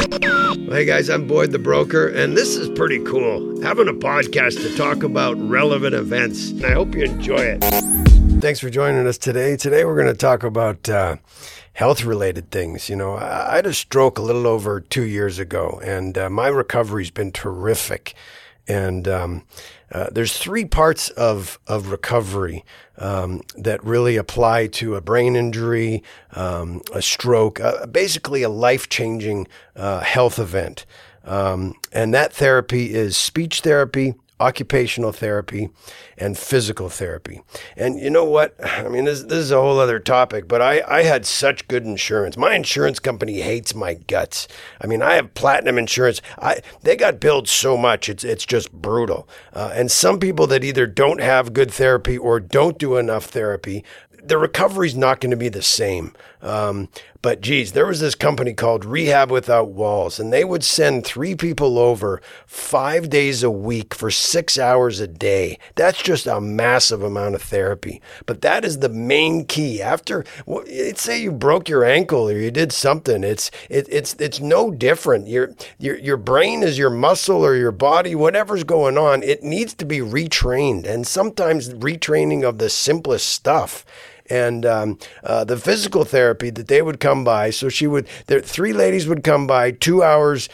Hey guys, I'm Boyd the Broker, and this is pretty cool. Having a podcast to talk about relevant events, and I hope you enjoy it. Thanks for joining us today. Today we're going to talk about health-related things. You know, I had a stroke a little over 2 years ago, and my recovery's been terrific. And there's three parts of recovery that really apply to a brain injury, a stroke, basically a life-changing health event. And that therapy is speech therapy, occupational therapy, and physical therapy. And you know what? I mean, this is a whole other topic, but I had such good insurance. My insurance company hates my guts. I mean, I have platinum insurance. They got billed so much, it's just brutal. And some people that either don't have good therapy or don't do enough therapy, the recovery's not going to be the same. But geez, there was this company called Rehab Without Walls, and they would send 3 people over 5 days a week for 6 hours a day. That's just a massive amount of therapy. But that is the main key. After, let's say you broke your ankle or you did something, it's no different. Your brain is your muscle or your body, whatever's going on, it needs to be retrained, and sometimes retraining of the simplest stuff. And the physical therapy that they would come by, so 3 ladies would come by 2 hours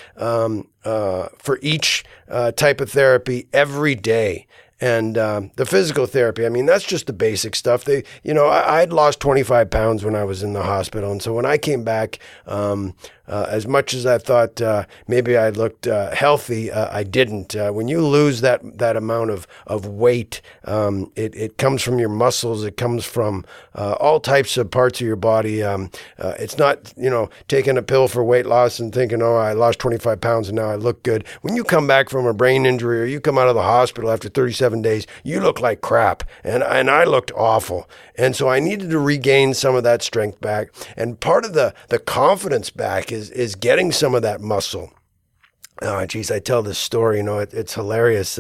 for each type of therapy every day. And the physical therapy, I mean, that's just the basic stuff. I'd lost 25 pounds when I was in the hospital. And so when I came back, as much as I thought maybe I looked healthy, I didn't. When you lose that amount of weight, it comes from your muscles. It comes from all types of parts of your body. It's not, taking a pill for weight loss and thinking, oh, I lost 25 pounds and now I look good. When you come back from a brain injury or you come out of the hospital after 37 days, you look like crap. And I looked awful. And so I needed to regain some of that strength back. And part of the confidence back is getting some of that muscle. Oh, geez, I tell this story, it's hilarious.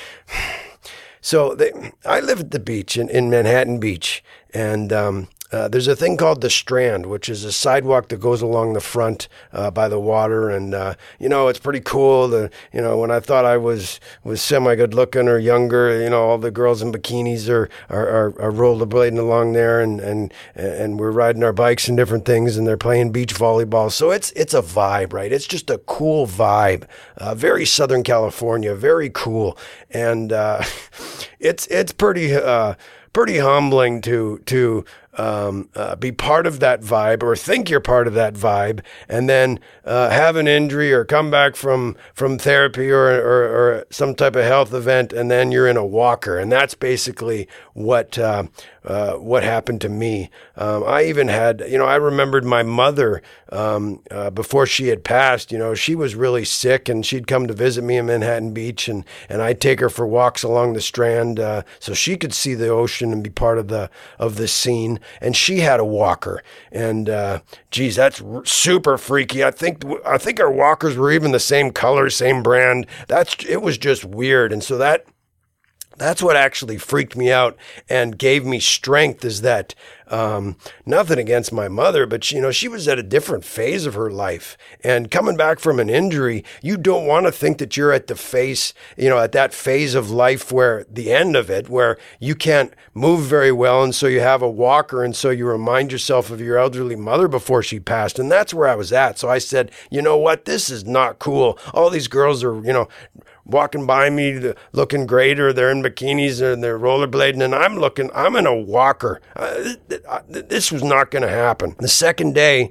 I live at the beach in Manhattan Beach, and there's a thing called the Strand, which is a sidewalk that goes along the front by the water. And, it's pretty cool. When I thought I was semi-good looking or younger, all the girls in bikinis are rollerblading along there and we're riding our bikes and different things, and they're playing beach volleyball. So it's a vibe, right? It's just a cool vibe. Very Southern California, very cool. And it's pretty humbling to be part of that vibe, or think you're part of that vibe, and then have an injury or come back from therapy or some type of health event, and then you're in a walker. And that's basically what happened to me. I even had, I remembered my mother before she had passed. She was really sick, and she'd come to visit me in Manhattan Beach, and I'd take her for walks along the Strand so she could see the ocean and be part of the scene. And she had a walker, and geez, that's super freaky. I think our walkers were even the same color, same brand. It was just weird, and so that's what actually freaked me out and gave me strength, is that nothing against my mother, but she was at a different phase of her life. And coming back from an injury, you don't want to think that you're at the phase, at that phase of life where the end of it, where you can't move very well. And so you have a walker. And so you remind yourself of your elderly mother before she passed. And that's where I was at. So I said, you know what? This is not cool. All these girls are, walking by me looking great, or they're in bikinis and they're rollerblading, and I'm in a walker. This was not going to happen. The second day,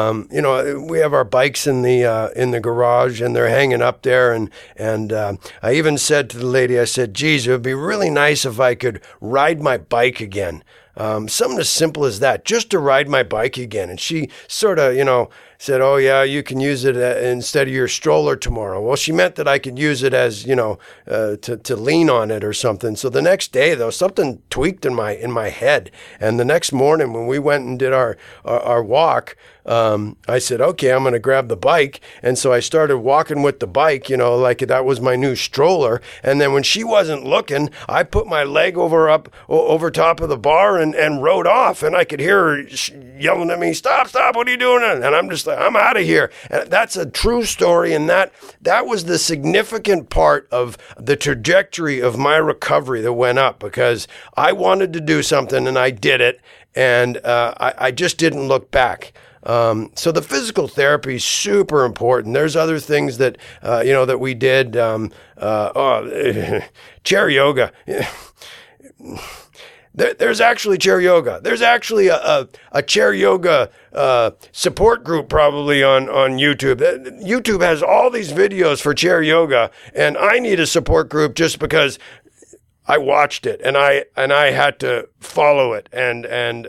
we have our bikes in the garage, and they're hanging up there, and I even said to the lady, I said, geez, it would be really nice if I could ride my bike again. Something as simple as that, just to ride my bike again. And she sort of, said, oh yeah, you can use it instead of your stroller tomorrow. Well, she meant that I could use it as, to lean on it or something. So the next day, though, something tweaked in my head. And the next morning when we went and did our walk, I said, okay, I'm going to grab the bike. And so I started walking with the bike, like that was my new stroller. And then when she wasn't looking, I put my leg over top of the bar and rode off. And I could hear her yelling at me, stop, what are you doing? And I'm just like, I'm out of here. And that's a true story. And that was the significant part of the trajectory of my recovery that went up, because I wanted to do something and I did it. And I just didn't look back. So the physical therapy is super important. There's other things that, that we did. Chair yoga. There's actually chair yoga. There's actually a chair yoga support group probably on YouTube. YouTube has all these videos for chair yoga, and I need a support group just because I watched it and I had to follow it, and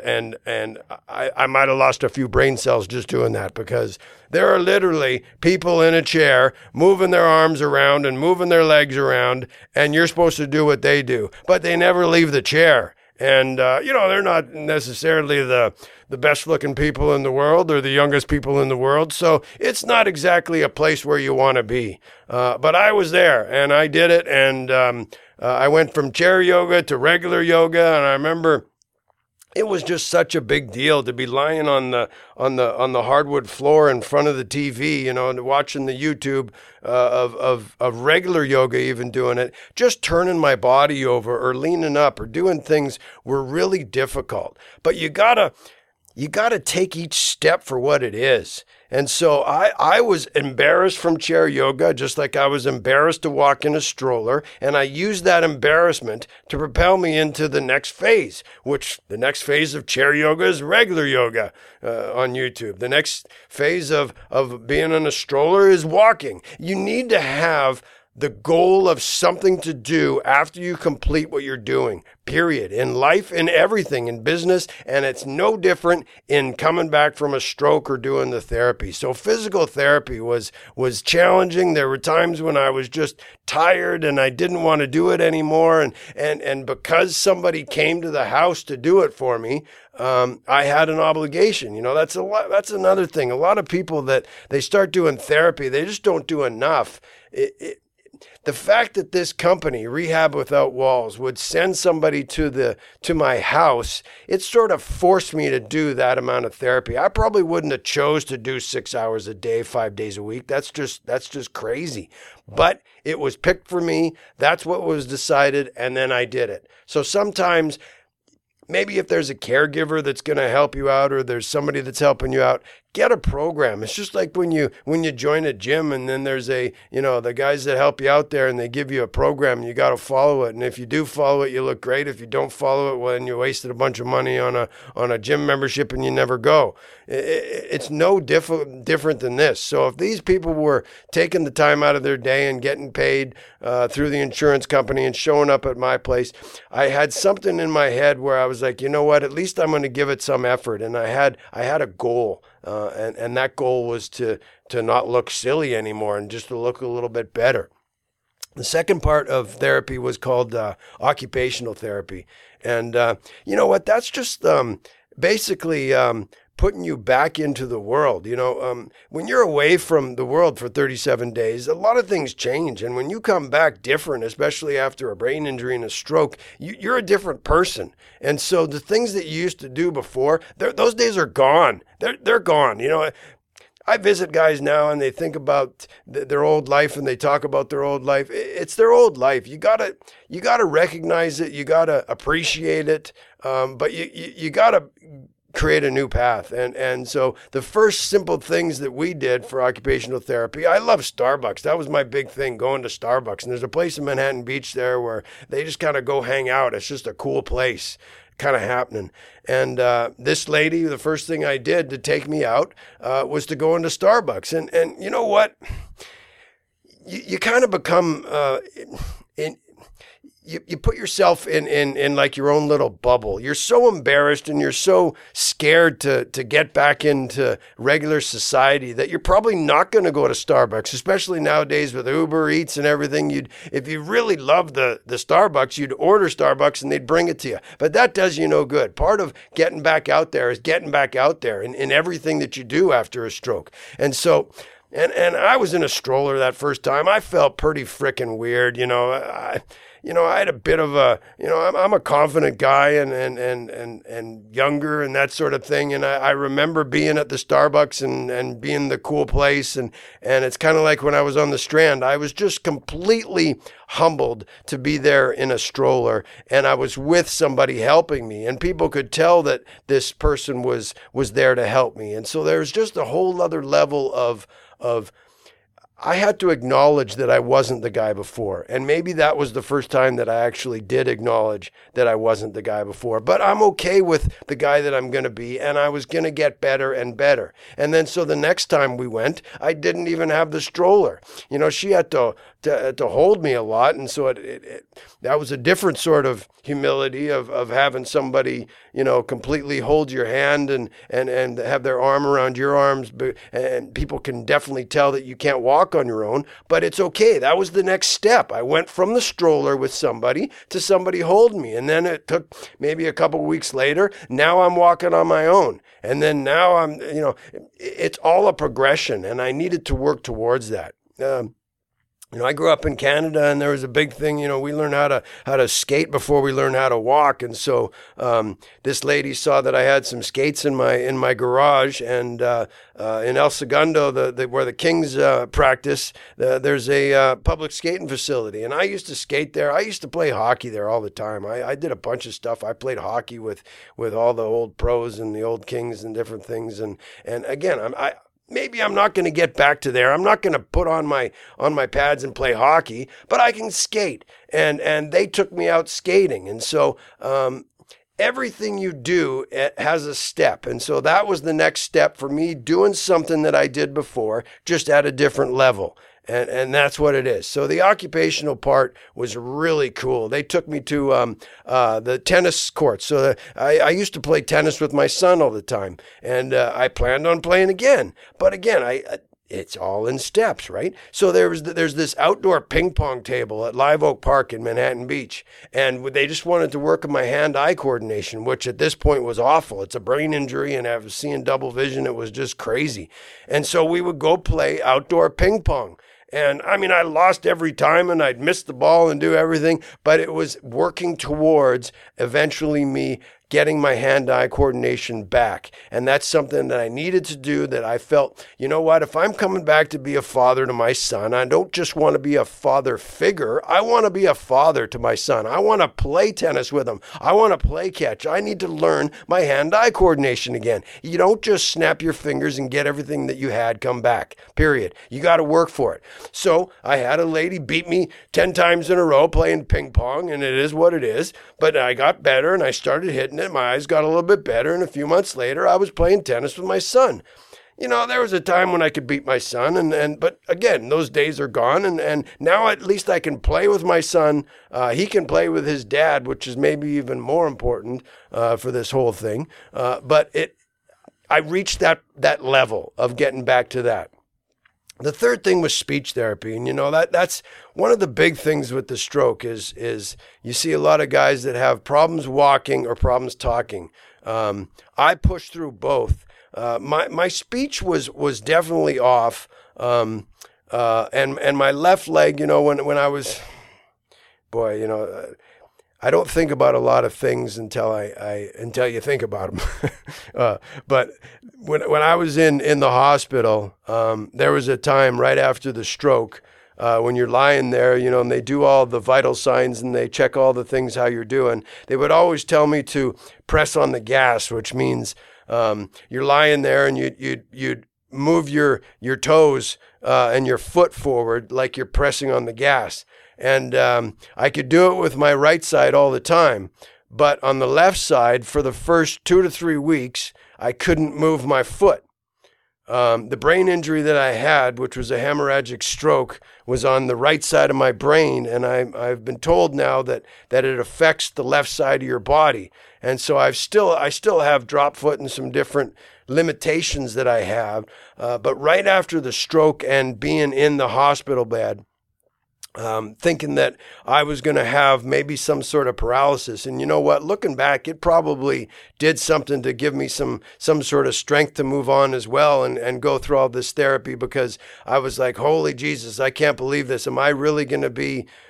I might have lost a few brain cells just doing that, because there are literally people in a chair moving their arms around and moving their legs around, and you're supposed to do what they do, but they never leave the chair. And, they're not necessarily the best looking people in the world or the youngest people in the world. So it's not exactly a place where you want to be. But I was there and I did it. And I went from chair yoga to regular yoga. And I remember it was just such a big deal to be lying on the hardwood floor in front of the TV, and watching the YouTube of regular yoga, even doing it, just turning my body over or leaning up or doing things were really difficult. But you gotta take each step for what it is. And so I was embarrassed from chair yoga, just like I was embarrassed to walk in a stroller. And I used that embarrassment to propel me into the next phase, which the next phase of chair yoga is regular yoga on YouTube. The next phase of being in a stroller is walking. You need to have the goal of something to do after you complete what you're doing, period. In life, in everything, in business, and it's no different in coming back from a stroke or doing the therapy. So physical therapy was challenging. There were times when I was just tired and I didn't want to do it anymore. And because somebody came to the house to do it for me, I had an obligation. That's another thing. A lot of people that they start doing therapy, they just don't do enough. The fact that this company, Rehab Without Walls, would send somebody to my house, it sort of forced me to do that amount of therapy. I probably wouldn't have chose to do 6 hours a day, 5 days a week. That's just crazy. But it was picked for me. That's what was decided, and then I did it. So sometimes, maybe if there's a caregiver that's going to help you out, or there's somebody that's helping you out, get a program. It's just like when you join a gym, and then there's the guys that help you out there, and they give you a program and you got to follow it. And if you do follow it, you look great. If you don't follow it, well, then you wasted a bunch of money on a gym membership and you never go. It's no different than this. So if these people were taking the time out of their day and getting paid through the insurance company and showing up at my place, I had something in my head where I was like, you know what, at least I'm going to give it some effort. And I had a goal. And that goal was to not look silly anymore and just to look a little bit better. The second part of therapy was called occupational therapy. And you know what? That's just basically putting you back into the world. When you're away from the world for 37 days, a lot of things change. And when you come back different, especially after a brain injury and a stroke, you're a different person. And so the things that you used to do before, those days are gone. They're gone. I visit guys now and they think about their old life and they talk about their old life. It's their old life. You gotta recognize it. You gotta appreciate it. But you gotta create a new path. And so the first simple things that we did for occupational therapy, I love Starbucks. That was my big thing, going to Starbucks. And there's a place in Manhattan Beach there where they just kind of go hang out. It's just a cool place kind of happening. And this lady, the first thing I did to take me out was to go into Starbucks. And you know what? You kind of become you put yourself in like your own little bubble. You're so embarrassed and you're so scared to get back into regular society that you're probably not going to go to Starbucks, especially nowadays with Uber Eats and everything. If you really love the Starbucks, you'd order Starbucks and they'd bring it to you. But that does you no good. Part of getting back out there is getting back out there in everything that you do after a stroke. And so, and I was in a stroller that first time. I felt pretty freaking weird, I had a bit of I'm a confident guy and younger and that sort of thing. And I remember being at the Starbucks and being the cool place. And it's kind of like when I was on the Strand, I was just completely humbled to be there in a stroller, and I was with somebody helping me, and people could tell that this person was there to help me. And so there's just a whole other level of I had to acknowledge that I wasn't the guy before. And maybe that was the first time that I actually did acknowledge that I wasn't the guy before. But I'm okay with the guy that I'm going to be, and I was going to get better and better. And then so the next time we went, I didn't even have the stroller. She had to hold me a lot. And so that was a different sort of humility of having somebody, completely hold your hand and have their arm around your arms. And people can definitely tell that you can't walk on your own, but it's okay. That was the next step. I went from the stroller with somebody to somebody holding me. And then it took maybe a couple of weeks later. Now I'm walking on my own. And then now it's all a progression, and I needed to work towards that. I grew up in Canada, and there was a big thing. We learned how to skate before we learned how to walk. And so this lady saw that I had some skates in my garage, and in El Segundo, where the Kings practice, there's a public skating facility, and I used to skate there. I used to play hockey there all the time. I did a bunch of stuff. I played hockey with all the old pros and the old Kings and different things. And again, maybe I'm not going to get back to there. I'm not going to put on my pads and play hockey, but I can skate. And they took me out skating. And so everything you do, it has a step. And so that was the next step for me, doing something that I did before, just at a different level. And that's what it is. So the occupational part was really cool. They took me to the tennis courts. So I used to play tennis with my son all the time, and I planned on playing again. But again, it's all in steps, right? So there's this outdoor ping pong table at Live Oak Park in Manhattan Beach, and they just wanted to work on my hand-eye coordination, which at this point was awful. It's a brain injury, and I was seeing double vision. It was just crazy. And so we would go play outdoor ping pong. And I lost every time, and I'd miss the ball and do everything, but it was working towards eventually me getting my hand-eye coordination back. And that's something that I needed to do, that I felt, if I'm coming back to be a father to my son, I don't just want to be a father figure. I want to be a father to my son. I want to play tennis with him. I want to play catch. I need to learn my hand-eye coordination again. You don't just snap your fingers and get everything that you had come back, period. You got to work for it. So I had a lady beat me 10 times in a row playing ping pong, and it is what it is. But I got better, and I started hitting it. My eyes got a little bit better, and a few months later, I was playing tennis with my son. There was a time when I could beat my son, but again, those days are gone, and now at least I can play with my son. He can play with his dad, which is maybe even more important for this whole thing. But I reached that level of getting back to that. The third thing was speech therapy, and that's one of the big things with the stroke is you see a lot of guys that have problems walking or problems talking. I pushed through both. My speech was definitely off, and my left leg, when I was, I don't think about a lot of things until you think about them. But when I was in the hospital, there was a time right after the stroke, when you're lying there, and they do all the vital signs and they check all the things, how you're doing. They would always tell me to press on the gas, which means you're lying there and you'd move your toes and your foot forward like you're pressing on the gas. And I could do it with my right side all the time. But on the left side, for the first 2 to 3 weeks, I couldn't move my foot. The brain injury that I had, which was a hemorrhagic stroke, was on the right side of my brain. And I've been told now that it affects the left side of your body. And so I still have drop foot and some different limitations that I have. But right after the stroke and being in the hospital bed, thinking that I was going to have maybe some sort of paralysis. And you know what? Looking back, it probably did something to give me some sort of strength to move on as well and go through all this therapy, because I was like, holy Jesus, I can't believe this. Am I really going to be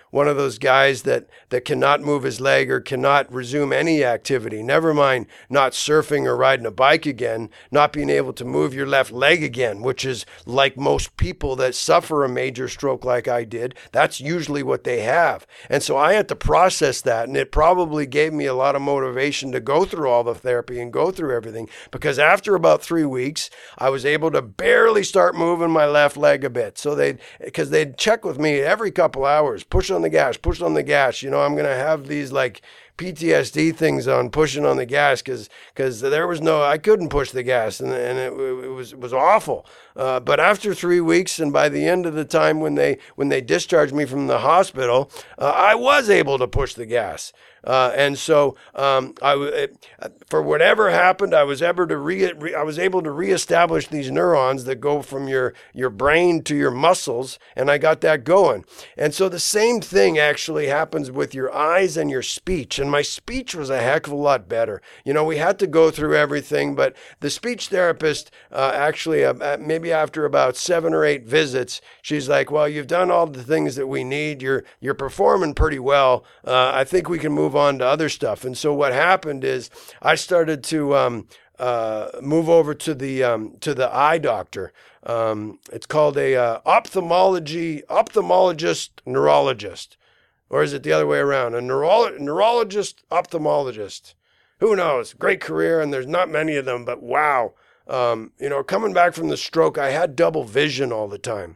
one of those guys that cannot move his leg or cannot resume any activity. Never mind not surfing or riding a bike again, not being able to move your left leg again, which is like most people that suffer a major stroke like I did. That's usually what they have. And so I had to process that, and it probably gave me a lot of motivation to go through all the therapy and go through everything, because after about 3 weeks, I was able to barely start moving my left leg a bit. So they'd check with me every couple hours, push on the gas, push on the gas. You know, I'm going to have these like PTSD things on pushing on the gas because there was I couldn't push the gas, and it was awful. But after 3 weeks, and by the end of the time when they discharged me from the hospital, I was able to push the gas. And so for whatever happened, I was able to reestablish these neurons that go from your brain to your muscles, and I got that going. And so the same thing actually happens with your eyes and your speech. And my speech was a heck of a lot better. You know, we had to go through everything, but the speech therapist actually, maybe after about 7 or 8 visits, she's like, "Well, you've done all the things that we need. You're performing pretty well. I think we can move on to other stuff." And so what happened is I started to move over to the eye doctor. It's called a ophthalmologist neurologist, or is it the other way around? A neurologist ophthalmologist. Who knows? Great career, and there's not many of them. But wow, coming back from the stroke, I had double vision all the time.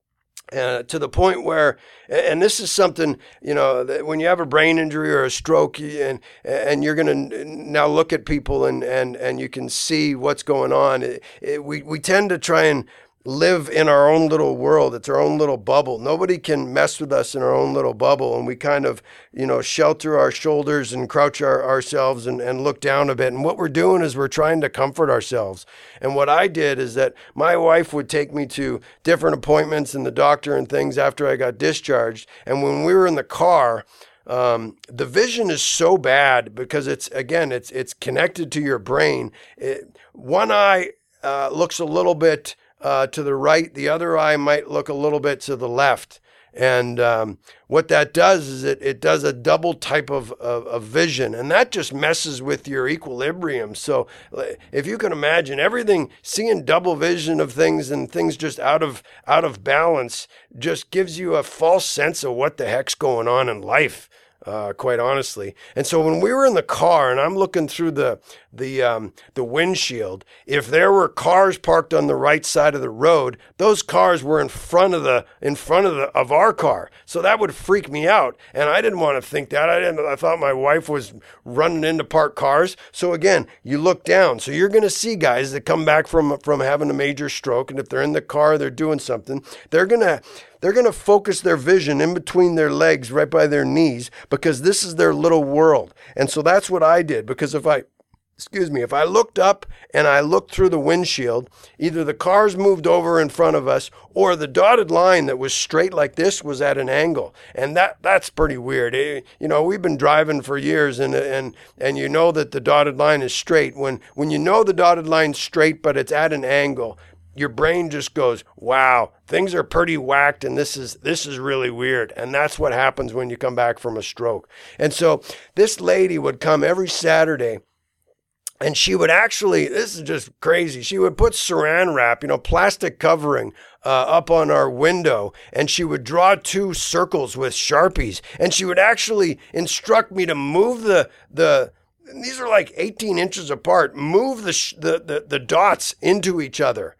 To the point where, and this is something, that when you have a brain injury or a stroke, and you're going to now look at people and you can see what's going on, we tend to try and live in our own little world. It's our own little bubble. Nobody can mess with us in our own little bubble. And we kind of, shelter our shoulders and crouch ourselves and look down a bit. And what we're doing is we're trying to comfort ourselves. And what I did is that my wife would take me to different appointments and the doctor and things after I got discharged. And when we were in the car, the vision is so bad because it's connected to your brain. One eye looks a little bit to the right, the other eye might look a little bit to the left. And what that does is it does a double type of vision, and that just messes with your equilibrium. So if you can imagine seeing double vision of things and things just out of balance just gives you a false sense of what the heck's going on in life. Quite honestly. And so when we were in the car and I'm looking through the windshield, if there were cars parked on the right side of the road, those cars were in front of our car. So that would freak me out. And I didn't want to think that. I thought my wife was running into parked cars. So again, you look down. So you're going to see guys that come back from having a major stroke. And if they're in the car, they're doing something, they're going to focus their vision in between their legs, right by their knees, because this is their little world. And so that's what I did, because if I looked up and I looked through the windshield, either the cars moved over in front of us or the dotted line that was straight like this was at an angle. And that's pretty weird. We've been driving for years and you know that the dotted line is straight. When you know the dotted line's straight but it's at an angle, your brain just goes, wow, things are pretty whacked, and this is really weird. And that's what happens when you come back from a stroke. And so this lady would come every Saturday, and she would actually, this is just crazy, she would put saran wrap, plastic covering up on our window, and she would draw 2 circles with Sharpies, and she would actually instruct me to move these are like 18 inches apart, move the dots into each other.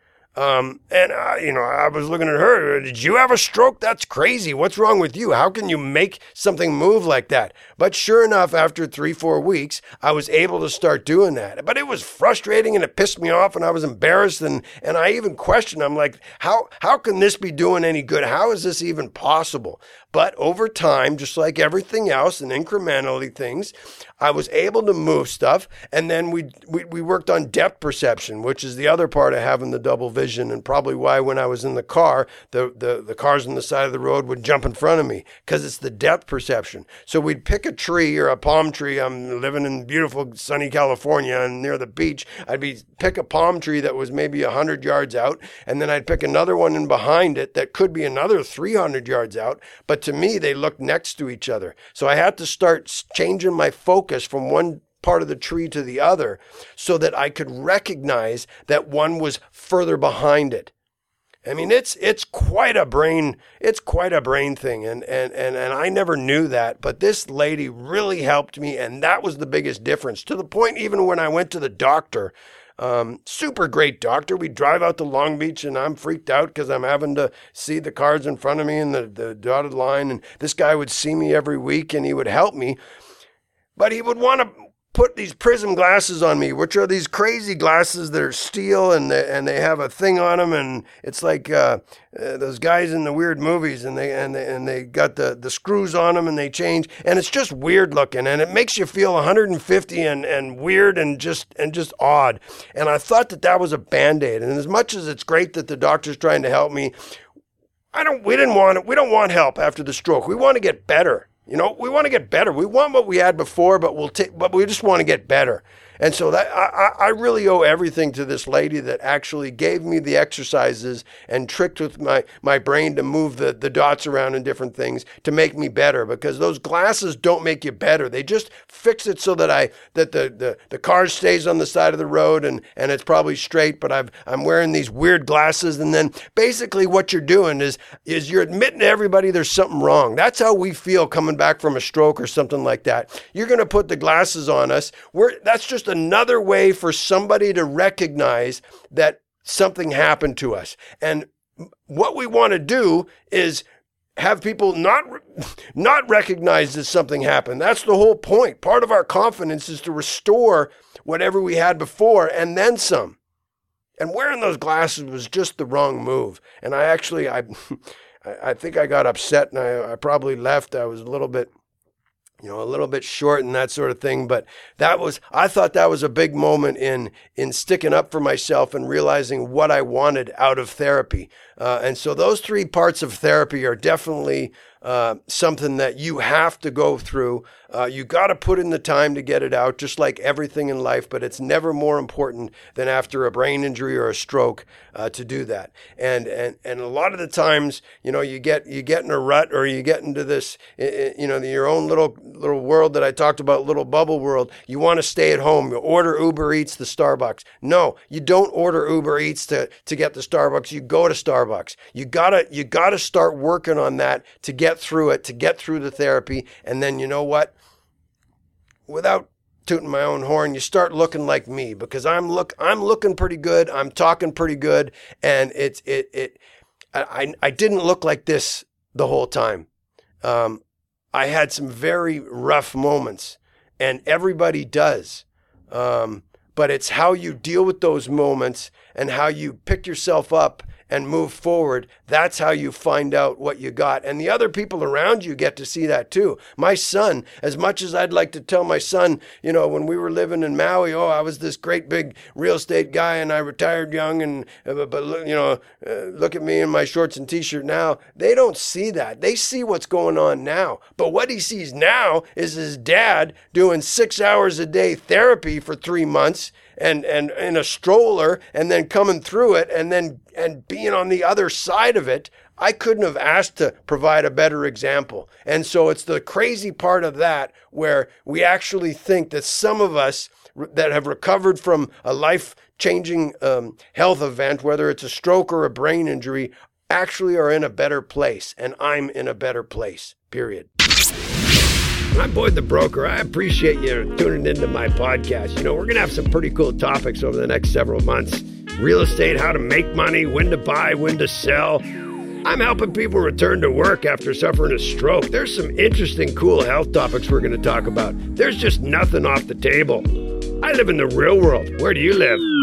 I was looking at her. Did you have a stroke? That's crazy. What's wrong with you? How can you make something move like that? But sure enough, after 3-4 weeks, I was able to start doing that. But it was frustrating and it pissed me off and I was embarrassed and I even questioned. I'm like, how can this be doing any good? How is this even possible? But over time, just like everything else and incrementally things, I was able to move stuff. And then we worked on depth perception, which is the other part of having the double vision. vision, and probably why when I was in the car, the cars on the side of the road would jump in front of me, because it's the depth perception. So we'd pick a tree or a palm tree. I'm living in beautiful sunny California and near the beach. Pick a palm tree that was maybe 100 yards out, and then I'd pick another one in behind it that could be another 300 yards out. But to me, they looked next to each other. So I had to start changing my focus from one part of the tree to the other so that I could recognize that one was further behind it. I mean, it's quite a brain thing. And I never knew that, but this lady really helped me. And that was the biggest difference, to the point, even when I went to the doctor, super great doctor. We drive out to Long Beach and I'm freaked out because I'm having to see the cars in front of me and the dotted line. And this guy would see me every week and he would help me, but he would want to put these prism glasses on me, which are these crazy glasses that are steel and they have a thing on them, and it's like those guys in the weird movies, and they got the screws on them and they change, and it's just weird looking, and it makes you feel 150 and weird and just odd. And I thought that was a Band-Aid. And as much as it's great that the doctor's trying to help me, we don't want help after the stroke. We want to get better. You know, we want to get better. We want what we had before, but we just want to get better. And so that I really owe everything to this lady that actually gave me the exercises and tricked with my brain to move the dots around and different things to make me better, because those glasses don't make you better. They just fix it so that the car stays on the side of the road and it's probably straight, but I'm wearing these weird glasses. And then basically what you're doing is you're admitting to everybody there's something wrong. That's how we feel coming back from a stroke or something like that. You're going to put the glasses on us. That's just another way for somebody to recognize that something happened to us. And what we want to do is have people not recognize that something happened. That's the whole point. Part of our confidence is to restore whatever we had before and then some. And wearing those glasses was just the wrong move. And I think I got upset and I probably left. I was a little bit short and that sort of thing. But I thought that was a big moment in sticking up for myself and realizing what I wanted out of therapy. And so those three parts of therapy are definitely something that you have to go through. You got to put in the time to get it out, just like everything in life, but it's never more important than after a brain injury or a stroke to do that. And a lot of the times, you get in a rut, or you get into this, your own little world that I talked about, little bubble world. You want to stay at home. You order Uber Eats, the Starbucks. No, you don't order Uber Eats to get the Starbucks. You go to Starbucks. You gotta start working on that to get through it, to get through the therapy. And then you know what? Without tooting my own horn, you start looking like me, because I'm looking pretty good. I'm talking pretty good. And I didn't look like this the whole time. I had some very rough moments, and everybody does. But it's how you deal with those moments and how you pick yourself up and move forward. That's how you find out what you got. And the other people around you get to see that too. My son, as much as I'd like to tell my son, when we were living in Maui, I was this great big real estate guy and I retired young, but look at me in my shorts and t-shirt now. They don't see that. They see what's going on now. But what he sees now is his dad doing 6 hours a day therapy for 3 months and in a stroller, and then coming through it and being on the other side of it. I couldn't have asked to provide a better example. And so it's the crazy part of that, where we actually think that some of us that have recovered from a life-changing health event, whether it's a stroke or a brain injury, actually are in a better place. And I'm in a better place, period. I'm Boyd the Broker. I appreciate you tuning into my podcast. We're going to have some pretty cool topics over the next several months. Real estate, how to make money, when to buy, when to sell. I'm helping people return to work after suffering a stroke. There's some interesting, cool health topics we're going to talk about. There's just nothing off the table. I live in the real world. Where do you live?